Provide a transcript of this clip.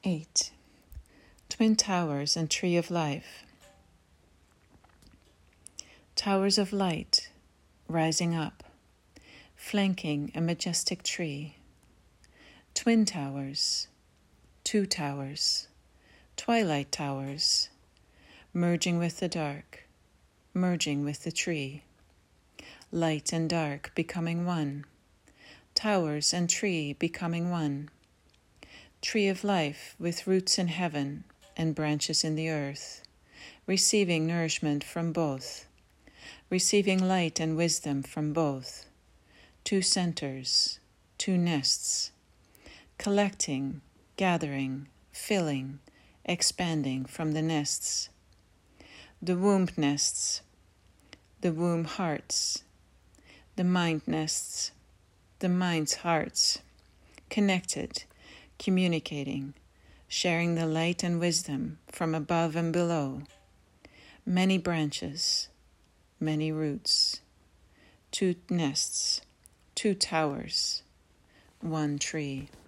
8. Twin towers and tree of life. Towers of light, rising up, flanking a majestic tree. Twin towers, two towers, twilight towers, merging with the dark, merging with the tree. Light and dark becoming one, towers and tree becoming one. Tree of life with roots in heaven and branches in the earth, receiving nourishment from both, receiving light and wisdom from both. Two centers, two nests, collecting, gathering, filling, expanding from the nests. The womb nests, the womb hearts, the mind nests, the mind's hearts, connected, communicating, sharing the light and wisdom from above and below. Many branches, many roots, two nests, two towers, one tree.